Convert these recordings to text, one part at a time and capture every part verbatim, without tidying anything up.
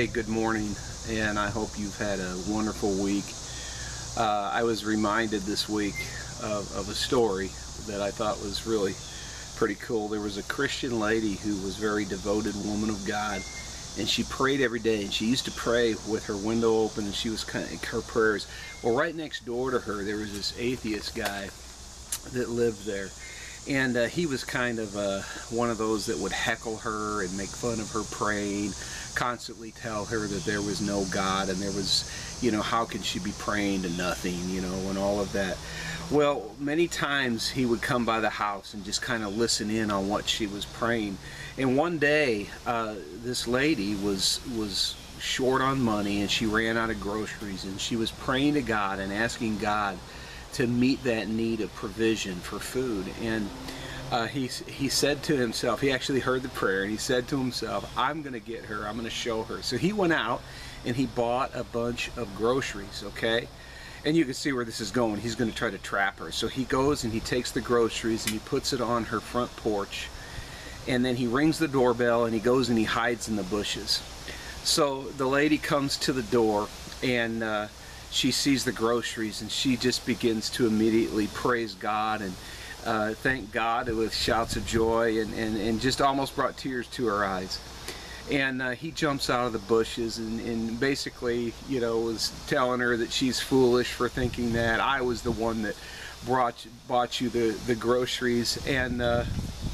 Hey, good morning, and I hope you've had a wonderful week. Uh, I was reminded this week of, of a story that I thought was really pretty cool. There was a Christian lady who was a very devoted woman of God, and she prayed every day, and she used to pray with her window open, and she was kind of her prayers. Well, right next door to her, there was this atheist guy that lived there. And uh, he was kind of uh, one of those that would heckle her and make fun of her praying, constantly tell her that there was no God and there was, you know, how can she be praying to nothing, you know, and all of that. Well, many times he would come by the house and just kind of listen in on what she was praying. And one day, uh, this lady was was short on money, and she ran out of groceries, and she was praying to God and asking God to meet that need of provision for food. And uh, he, he said to himself, he actually heard the prayer, and he said to himself, I'm going to get her, I'm going to show her. So he went out and he bought a bunch of groceries, okay? And you can see where this is going. He's going to try to trap her. So he goes and he takes the groceries and he puts it on her front porch, and then he rings the doorbell and he goes and he hides in the bushes. So the lady comes to the door, and uh, she sees the groceries, and she just begins to immediately praise God and uh, thank God with shouts of joy, and, and, and just almost brought tears to her eyes. And uh, he jumps out of the bushes and, and basically, you know, was telling her that she's foolish for thinking that. I was the one that brought bought you the, the groceries. And uh,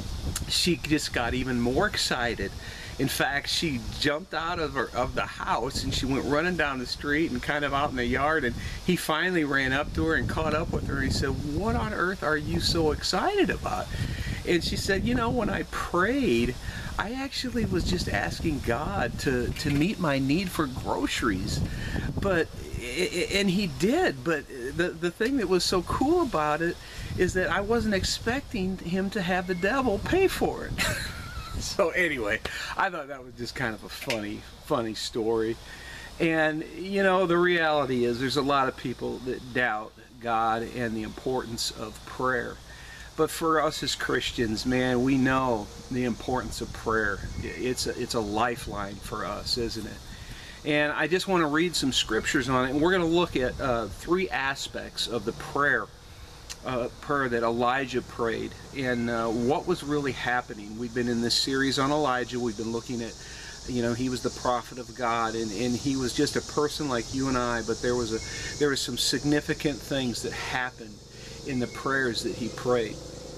she just got even more excited. In fact, she jumped out of her, of the house, and she went running down the street and kind of out in the yard, and he finally ran up to her and caught up with her, and he said, what on earth are you so excited about? And she said, you know, when I prayed, I actually was just asking God to, to meet my need for groceries. But, and he did, but the, the thing that was so cool about it is that I wasn't expecting him to have the devil pay for it. So anyway, I thought that was just kind of a funny, funny story. And, you know, the reality is there's a lot of people that doubt God and the importance of prayer. But for us as Christians, man, we know the importance of prayer. It's a, it's a lifeline for us, isn't it? And I just want to read some scriptures on it. And we're going to look at uh, three aspects of the prayer Uh, prayer that Elijah prayed, and uh, what was really happening. We've been in this series on Elijah. We've been looking at, you know, he was the prophet of God, and, and he was just a person like you and I, but there was a there was some significant things that happened in the prayers that he prayed.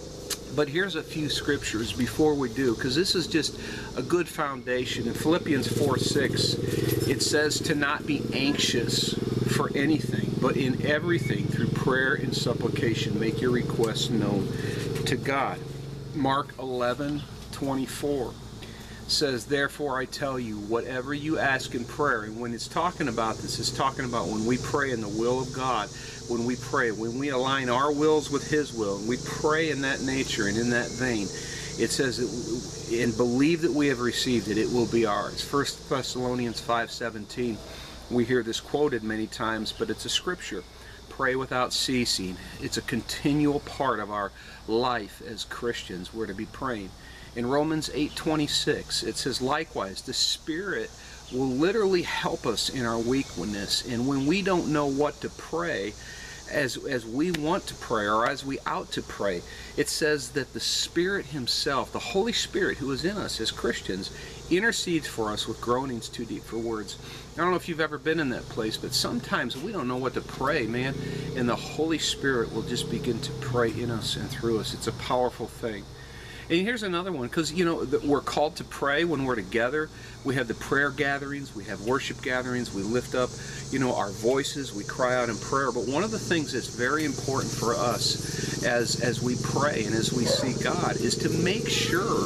But here's a few scriptures before we do, because this is just a good foundation. In Philippians four six, it says to not be anxious for anything, but in everything through prayer and supplication make your requests known to God. Mark eleven twenty-four says, therefore I tell you, whatever you ask in prayer. And when it's talking about this, it's talking about when we pray in the will of God, when we pray, when we align our wills with his will, and we pray in that nature and in that vein, it says, and believe that we have received it, it will be ours. First Thessalonians five seventeen, we hear this quoted many times, but it's a scripture. Pray without ceasing. It's a continual part of our life as Christians. We're to be praying. In Romans eight twenty-six, it says, likewise, the Spirit will literally help us in our weakness. And when we don't know what to pray, as, as we want to pray, or as we ought to pray, it says that the Spirit himself, the Holy Spirit who is in us as Christians, intercedes for us with groanings too deep for words. I don't know if you've ever been in that place, but sometimes we don't know what to pray, man, and the Holy Spirit will just begin to pray in us and through us. It's a powerful thing. And here's another one, because, you know, we're called to pray when we're together. We have the prayer gatherings, we have worship gatherings, we lift up, you know, our voices, we cry out in prayer. But one of the things that's very important for us as, as we pray and as we seek God is to make sure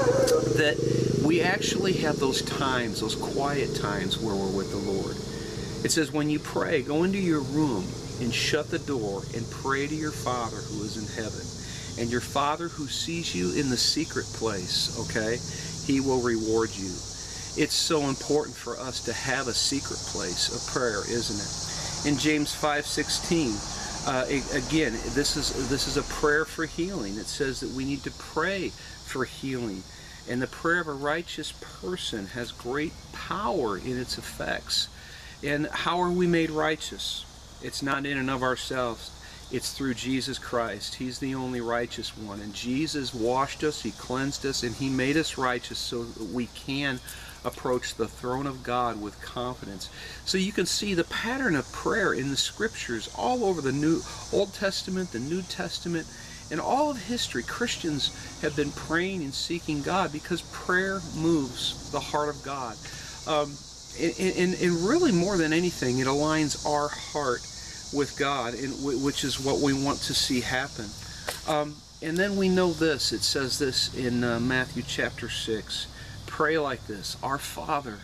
that we actually have those times, those quiet times where we're with the Lord. It says, when you pray, go into your room and shut the door and pray to your Father who is in heaven. And your Father who sees you in the secret place, okay, he will reward you. It's so important for us to have a secret place of prayer, isn't it? In James five sixteen, uh, again, this is, this is a prayer for healing. It says that we need to pray for healing. And the prayer of a righteous person has great power in its effects. And how are we made righteous? It's not in and of ourselves. It's through Jesus Christ. He's the only righteous one. And Jesus washed us, He cleansed us, and He made us righteous so that we can approach the throne of God with confidence. So you can see the pattern of prayer in the Scriptures all over the New Old Testament, the New Testament, and all of history. Christians have been praying and seeking God because prayer moves the heart of God. Um, and, and, and really more than anything, it aligns our heart with God, and which is what we want to see happen. Um, and then we know this. It says this in uh, Matthew chapter six. Pray like this: Our Father,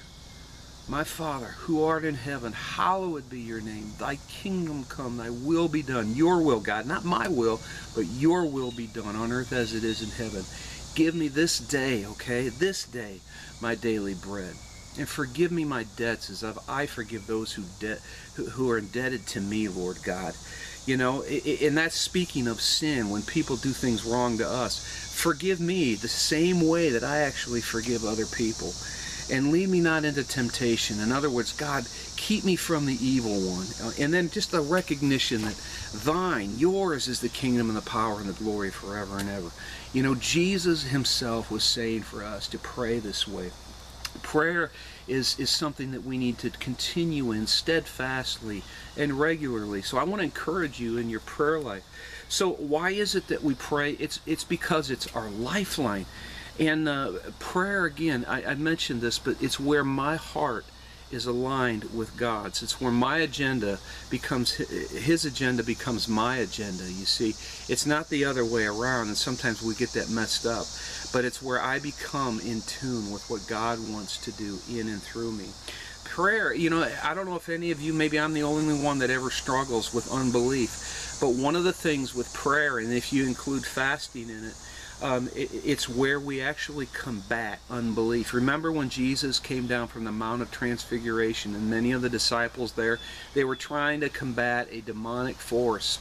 my Father, who art in heaven, hallowed be your name. Thy kingdom come, thy will be done. Your will, God, not my will, but your will be done on earth as it is in heaven. Give me this day, okay, this day, my daily bread. And forgive me my debts as I forgive those who, de who are indebted to me, Lord God. You know, and that's speaking of sin, when people do things wrong to us. Forgive me the same way that I actually forgive other people. And lead me not into temptation. In other words, God, keep me from the evil one. And then just the recognition that thine, yours is the kingdom and the power and the glory forever and ever. You know, Jesus himself was saying for us to pray this way. Prayer is, is something that we need to continue in steadfastly and regularly. So I want to encourage you in your prayer life. So why is it that we pray? It's, it's because it's our lifeline. And uh, prayer, again, I, I mentioned this, but it's where my heart is aligned with God's. It's where my agenda becomes, His agenda becomes my agenda, you see. It's not the other way around, and sometimes we get that messed up. But it's where I become in tune with what God wants to do in and through me. Prayer, you know, I don't know if any of you, maybe I'm the only one that ever struggles with unbelief, but one of the things with prayer, and if you include fasting in it, Um, it, it's where we actually combat unbelief. Remember when Jesus came down from the Mount of Transfiguration, and many of the disciples there, they were trying to combat a demonic force,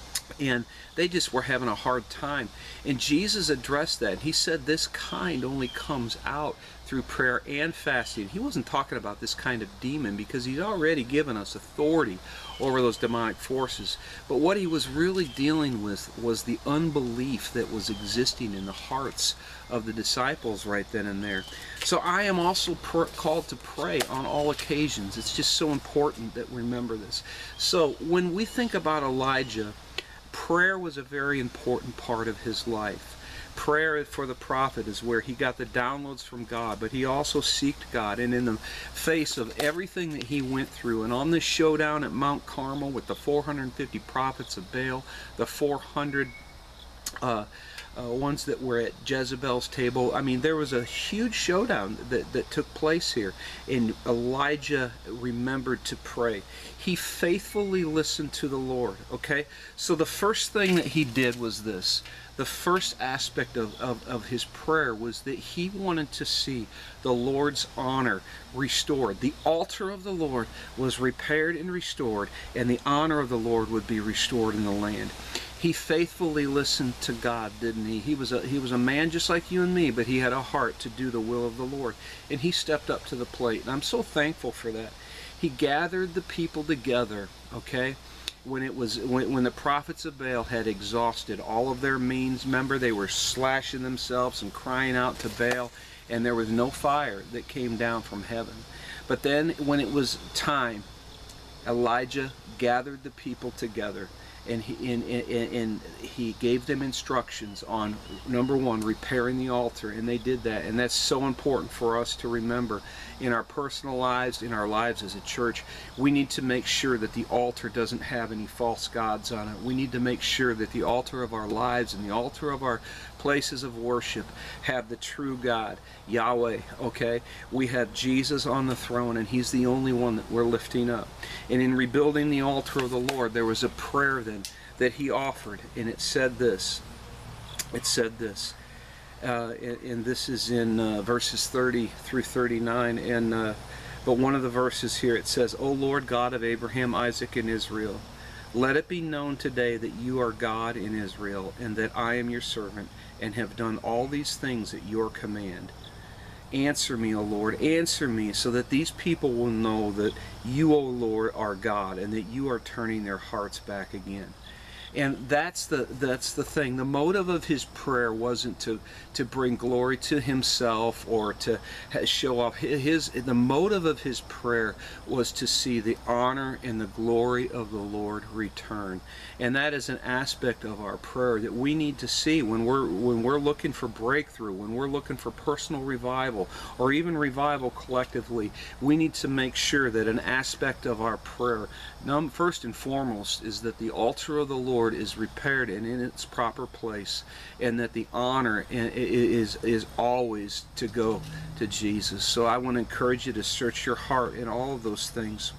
and they just were having a hard time. And Jesus addressed that. He said this kind only comes out through prayer and fasting. He wasn't talking about this kind of demon, because He's already given us authority over those demonic forces. But what He was really dealing with was the unbelief that was existing in the hearts of the disciples right then and there. So I am also pr called to pray on all occasions. It's just so important that we remember this. So when we think about Elijah, prayer was a very important part of his life. Prayer for the prophet is where he got the downloads from God, but he also sought God. And in the face of everything that he went through, and on this showdown at Mount Carmel with the four hundred fifty prophets of Baal, the four hundred uh, uh, ones that were at Jezebel's table, I mean, there was a huge showdown that, that took place here. And Elijah remembered to pray. He faithfully listened to the Lord, okay? So the first thing that he did was this. The first aspect of, of, of his prayer was that he wanted to see the Lord's honor restored. The altar of the Lord was repaired and restored, and the honor of the Lord would be restored in the land. He faithfully listened to God, didn't he? He was a, he was a man just like you and me, but he had a heart to do the will of the Lord. And he stepped up to the plate, and I'm so thankful for that. He gathered the people together, okay? When it was when, when the prophets of Baal had exhausted all of their means, remember, they were slashing themselves and crying out to Baal, and there was no fire that came down from heaven. But then when it was time, Elijah gathered the people together, and he, and, and, and he gave them instructions on, number one, repairing the altar, and they did that. And that's so important for us to remember in our personal lives, in our lives as a church. We need to make sure that the altar doesn't have any false gods on it. We need to make sure that the altar of our lives and the altar of our places of worship have the true God, Yahweh, okay? We have Jesus on the throne, and He's the only one that we're lifting up. And in rebuilding the altar of the Lord, there was a prayer then that he offered, and it said this. It said this. Uh, and, and this is in uh, verses thirty through thirty-nine, and uh, but one of the verses here, it says, O Lord God of Abraham, Isaac, and Israel, Let it be known today that you are God in Israel, and that I am your servant, and have done all these things at your command. Answer me, O Lord, answer me, so that these people will know that you, O Lord, are God, and that you are turning their hearts back again. And that's the that's the thing. The motive of his prayer wasn't to to bring glory to himself or to show off his. The motive of his prayer was to see the honor and the glory of the Lord return. And that is an aspect of our prayer that we need to see when we're when we're looking for breakthrough, when we're looking for personal revival, or even revival collectively. We need to make sure that an aspect of our prayer, first and foremost, is that the altar of the Lord is repaired and in its proper place, and that the honor is is always to go to Jesus. So I want to encourage you to search your heart in all of those things.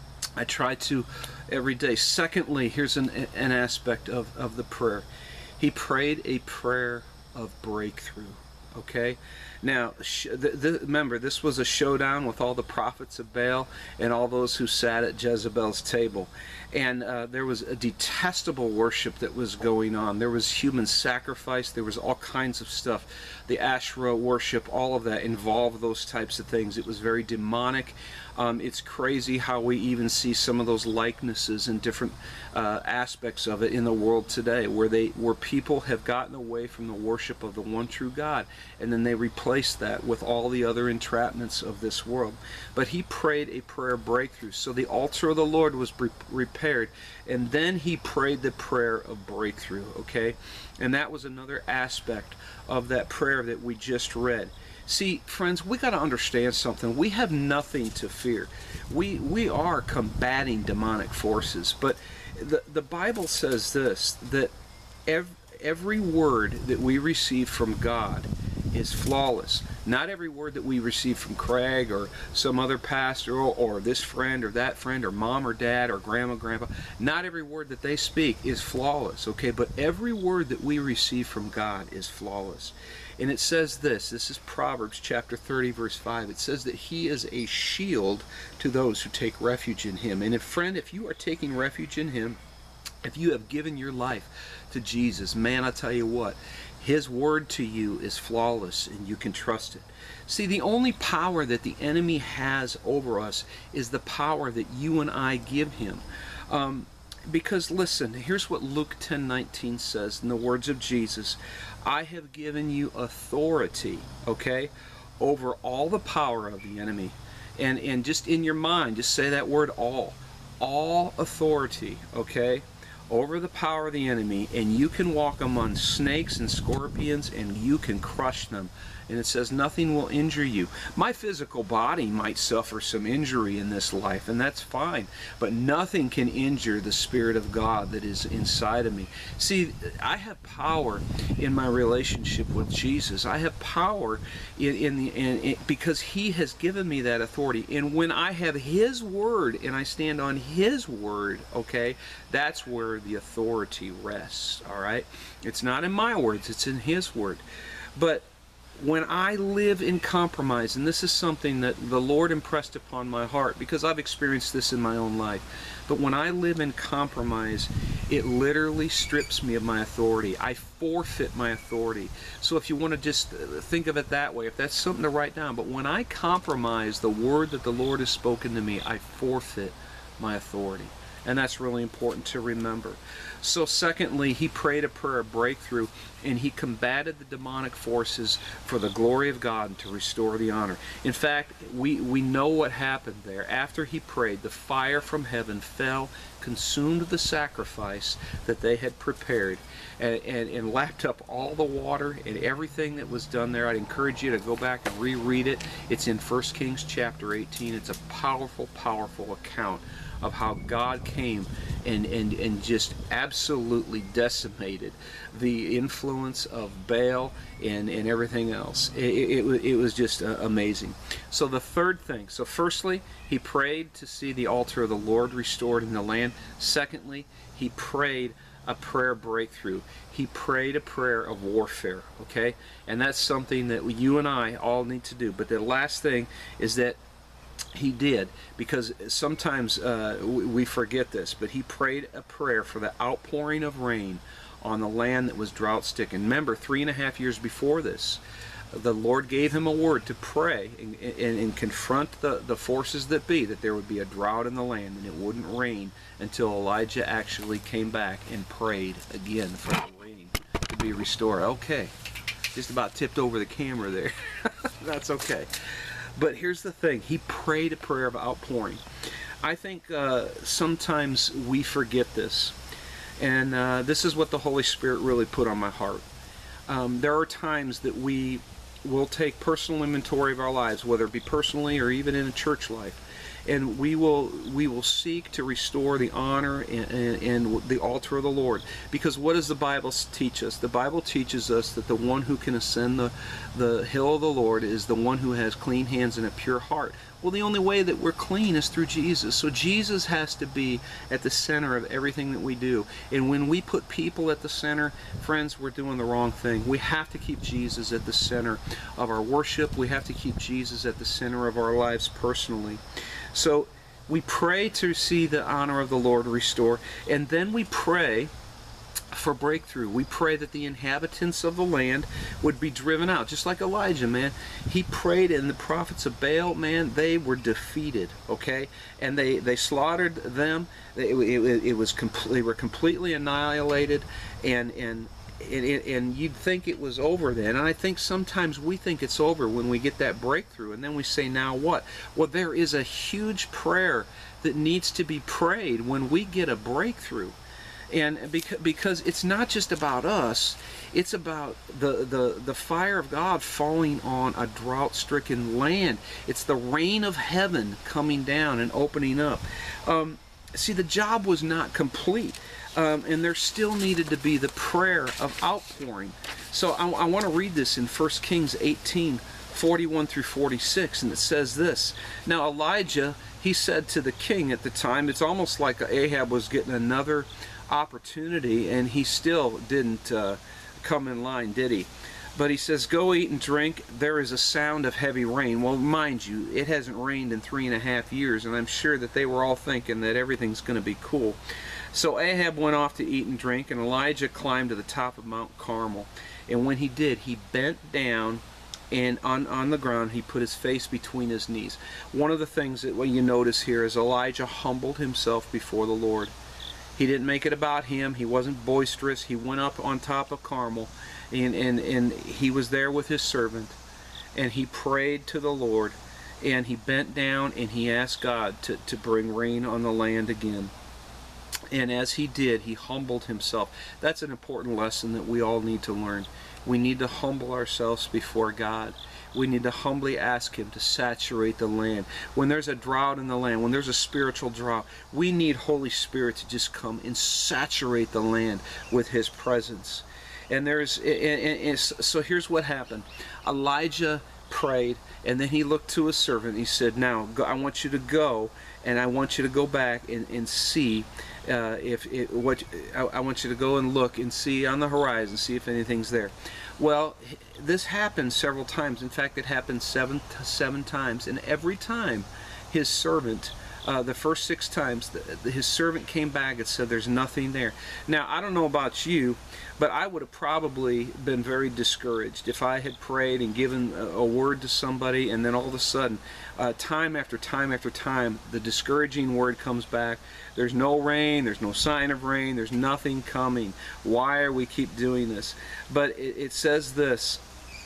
I try to every day. Secondly, here's an, an aspect of, of the prayer. He prayed a prayer of breakthrough. Okay? Now, sh the, the, remember, this was a showdown with all the prophets of Baal and all those who sat at Jezebel's table. And uh, there was a detestable worship that was going on. There was human sacrifice. There was all kinds of stuff. The Asherah worship, all of that involved those types of things. It was very demonic. Um, it's crazy how we even see some of those likenesses in different uh, aspects of it in the world today, where they where people have gotten away from the worship of the one true God, and then they replace that with all the other entrapments of this world. But he prayed a prayer of breakthrough. So the altar of the Lord was repaired, and then he prayed the prayer of breakthrough. Okay, and that was another aspect of that prayer that we just read. See, friends, we got to understand something. We have nothing to fear. We we are combating demonic forces, but the the Bible says this, that every, every word that we receive from God is flawless. Not every word that we receive from Craig or some other pastor or, or this friend or that friend or mom or dad or grandma, grandpa, not every word that they speak is flawless, okay? But every word that we receive from God is flawless. And it says this, this is Proverbs chapter thirty, verse five. It says that he is a shield to those who take refuge in him. And if, friend, if you are taking refuge in him, if you have given your life to Jesus, man, I tell you what, his word to you is flawless, and you can trust it. See, the only power that the enemy has over us is the power that you and I give him. Um, because, listen, here's what Luke ten nineteen says in the words of Jesus. I have given you authority, okay, over all the power of the enemy. And, and just in your mind, just say that word all. All authority, okay, over the power of the enemy, and you can walk among snakes and scorpions, and you can crush them. And it says nothing will injure you. My physical body might suffer some injury in this life, and that's fine, but nothing can injure the Spirit of God that is inside of me. See, I have power in my relationship with Jesus. I have power in, in the in, in, because he has given me that authority. And when I have his word and I stand on his word, okay, that's where the authority rests, all right? It's not in my words, it's in his word. But when I live in compromise, and this is something that the Lord impressed upon my heart because I've experienced this in my own life, but when I live in compromise, it literally strips me of my authority. I forfeit my authority. So if you want to just think of it that way, if that's something to write down, but when I compromise the word that the Lord has spoken to me, I forfeit my authority. And that's really important to remember. So secondly, he prayed a prayer of breakthrough, and he combated the demonic forces for the glory of God and to restore the honor. In fact, we, we know what happened there. After he prayed, the fire from heaven fell, consumed the sacrifice that they had prepared, and, and, and lapped up all the water and everything that was done there. I'd encourage you to go back and reread it. It's in First Kings chapter eighteen. It's a powerful, powerful account of how God came and, and, and just absolutely decimated the influence of Baal and, and everything else. It, it, it was just uh, amazing. So the third thing, so firstly, he prayed to see the altar of the Lord restored in the land. Secondly, he prayed a prayer breakthrough. He prayed a prayer of warfare, okay? And that's something that you and I all need to do. But the last thing is that He did, because sometimes uh, we forget this, but he prayed a prayer for the outpouring of rain on the land that was drought-stricken. Remember, three and a half years before this, the Lord gave him a word to pray and, and, and confront the, the forces that be, that there would be a drought in the land and it wouldn't rain until Elijah actually came back and prayed again for the rain to be restored. Okay, just about tipped over the camera there. That's okay. But here's the thing, he prayed a prayer of outpouring. I think uh, sometimes we forget this, and uh, this is what the Holy Spirit really put on my heart. Um, there are times that we will take personal inventory of our lives, whether it be personally or even in a church life, and we will we will seek to restore the honor and, and, and the altar of the Lord. Because what does the Bible teach us? The Bible teaches us that the one who can ascend the, the hill of the Lord is the one who has clean hands and a pure heart. Well, the only way that we're clean is through Jesus. So Jesus has to be at the center of everything that we do. And when we put people at the center, friends, we're doing the wrong thing. We have to keep Jesus at the center of our worship. We have to keep Jesus at the center of our lives personally. So we pray to see the honor of the Lord restore, and then we pray for breakthrough. We pray that the inhabitants of the land would be driven out, just like Elijah, man. He prayed, and the prophets of Baal, man, they were defeated, okay? And they, they slaughtered them. It, it, it was complete, they were completely annihilated, and, and And, and you'd think it was over then. And I think sometimes we think it's over when we get that breakthrough, and then we say, now what? Well, there is a huge prayer that needs to be prayed when we get a breakthrough. And because, because it's not just about us, it's about the, the, the fire of God falling on a drought-stricken land. It's the rain of heaven coming down and opening up. Um, see, the job was not complete. Um, and there still needed to be the prayer of outpouring. So I, I want to read this in First Kings eighteen, forty-one through forty-six, and it says this. Now Elijah, he said to the king at the time, it's almost like Ahab was getting another opportunity, and he still didn't uh, come in line, did he? But he says, go eat and drink, there is a sound of heavy rain. Well, mind you, it hasn't rained in three and a half years, and I'm sure that they were all thinking that everything's going to be cool. So Ahab went off to eat and drink, and Elijah climbed to the top of Mount Carmel. And when he did, he bent down, and on, on the ground he put his face between his knees. One of the things that well, you notice here is Elijah humbled himself before the Lord. He didn't make it about him. He wasn't boisterous. He went up on top of Carmel, and, and, and he was there with his servant, and he prayed to the Lord, and he bent down, and he asked God to, to bring rain on the land again. And as he did, he humbled himself. That's an important lesson that we all need to learn. We need to humble ourselves before God. We need to humbly ask him to saturate the land. When there's a drought in the land, when there's a spiritual drought, we need Holy Spirit to just come and saturate the land with his presence. And there's, and, and, and so here's what happened. Elijah prayed, and then he looked to his servant. He said, now, go, I want you to go, and I want you to go back and, and see uh, if it, what I, I want you to go and look and see on the horizon, see if anything's there. Well, this happened several times. In fact, it happened seven seven times, and every time his servant, uh, the first six times, the, the, his servant came back and said, there's nothing there. Now, I don't know about you, but I would have probably been very discouraged if I had prayed and given a, a word to somebody, and then all of a sudden, uh, time after time after time, the discouraging word comes back. There's no rain, there's no sign of rain, there's nothing coming. Why are we keep doing this? But it, it says this.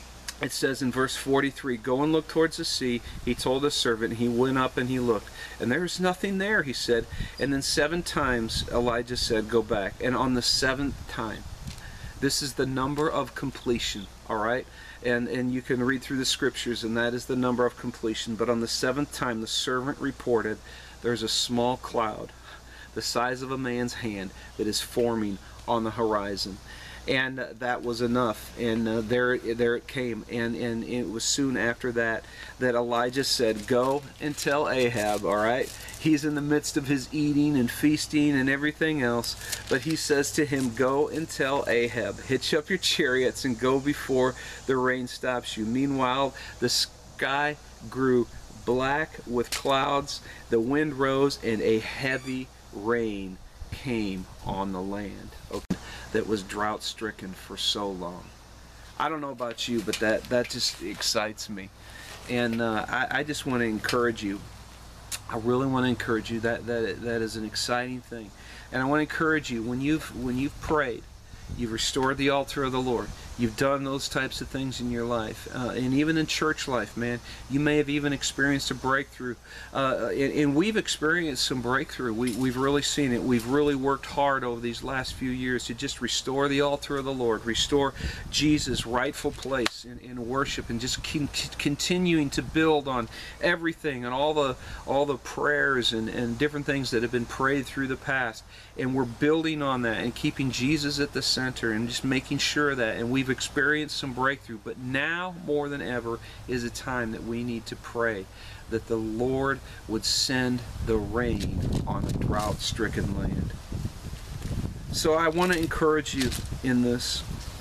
It says in verse forty-three, go and look towards the sea. He told his servant, and he went up and he looked. And there's nothing there, he said. And then seven times Elijah said, go back. And on the seventh time, this is the number of completion, all right? And, and you can read through the scriptures, and that is the number of completion. But on the seventh time, the servant reported, there's a small cloud, the size of a man's hand, that is forming on the horizon. And uh, that was enough, and uh, there, there it came, and, and it was soon after that that Elijah said, go and tell Ahab, all right? He's in the midst of his eating and feasting and everything else, but he says to him, go and tell Ahab, hitch up your chariots and go before the rain stops you. Meanwhile, the sky grew black with clouds. The wind rose, and a heavy rain came on the land, okay, that was drought-stricken for so long. I don't know about you, but that, that just excites me. And uh, I, I just want to encourage you. I really want to encourage you. That, that, that is an exciting thing. And I want to encourage you, when you've, when you've prayed, you've restored the altar of the Lord, you've done those types of things in your life, uh, and even in church life, man, you may have even experienced a breakthrough, uh, and, and we've experienced some breakthrough. We, we've really seen it. We've really worked hard over these last few years to just restore the altar of the Lord, restore Jesus' rightful place in, in worship, and just con continuing to build on everything and all the all the prayers and, and different things that have been prayed through the past. And we're building on that and keeping Jesus at the center and just making sure that, and we've experienced some breakthrough, but now more than ever is a time that we need to pray that the Lord would send the rain on a drought-stricken land. So I want to encourage you in this.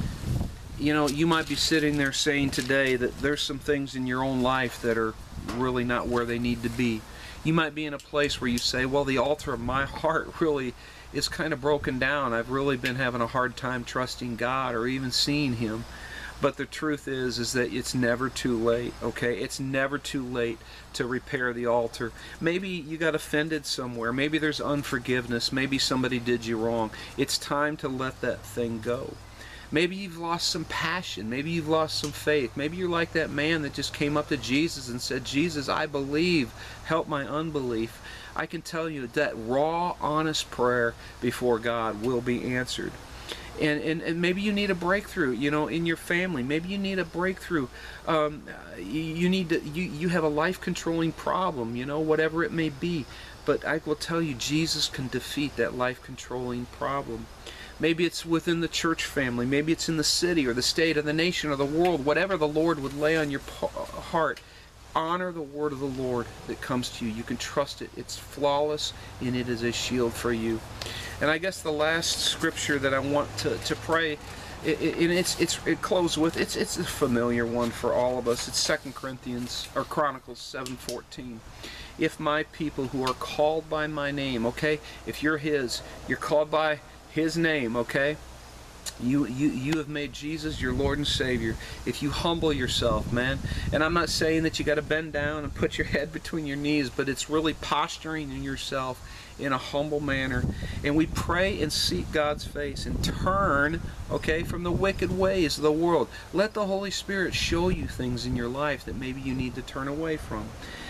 You know, you might be sitting there saying today that there's some things in your own life that are really not where they need to be. You might be in a place where you say, well, the altar of my heart really is kind of broken down. I've really been having a hard time trusting God or even seeing Him. But the truth is, is that it's never too late, okay? It's never too late to repair the altar. Maybe you got offended somewhere. Maybe there's unforgiveness. Maybe somebody did you wrong. It's time to let that thing go. Maybe you've lost some passion. Maybe you've lost some faith. Maybe you're like that man that just came up to Jesus and said, Jesus, I believe. Help my unbelief. I can tell you that raw, honest prayer before God will be answered. And, and, and maybe you need a breakthrough, you know, in your family. Maybe you need a breakthrough. Um, you, you need to, you, you have a life-controlling problem, you know, whatever it may be. But I will tell you, Jesus can defeat that life-controlling problem. Maybe it's within the church family. Maybe it's in the city or the state or the nation or the world. Whatever the Lord would lay on your heart, honor the word of the Lord that comes to you. You can trust it. It's flawless, and it is a shield for you. And I guess the last scripture that I want to, to pray, it, it, and it's, it's, it closes with, it's, it's a familiar one for all of us. It's Second Corinthians, or Chronicles seven fourteen. If my people who are called by my name, okay? If you're His, you're called by His name, okay? You, you, you have made Jesus your Lord and Savior. If you humble yourself, man, and I'm not saying that you got to bend down and put your head between your knees, but it's really posturing in yourself in a humble manner. And we pray and seek God's face and turn, okay, from the wicked ways of the world. Let the Holy Spirit show you things in your life that maybe you need to turn away from.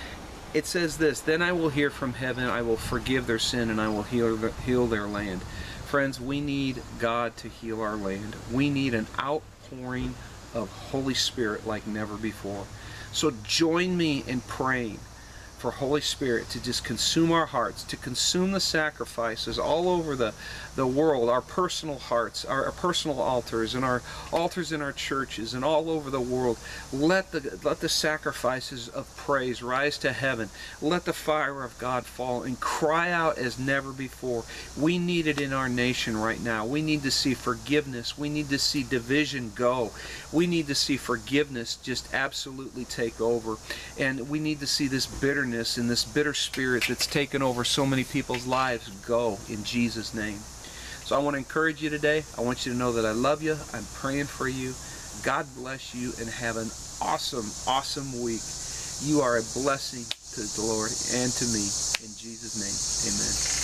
It says this, then I will hear from heaven, I will forgive their sin, and I will heal, heal their land. Friends, we need God to heal our land. We need an outpouring of Holy Spirit like never before. So join me in praying for Holy Spirit to just consume our hearts, to consume the sacrifices all over the, the world, our personal hearts, our, our personal altars, and our altars in our churches, and all over the world. Let the, let the sacrifices of praise rise to heaven. Let the fire of God fall and cry out as never before. We need it in our nation right now. We need to see forgiveness. We need to see division go. We need to see forgiveness just absolutely take over. And we need to see this bitterness and this bitter spirit that's taken over so many people's lives go in Jesus' name. So I want to encourage you today. I want you to know that I love you. I'm praying for you. God bless you, and have an awesome, awesome week. You are a blessing to the Lord and to me. In Jesus' name, amen.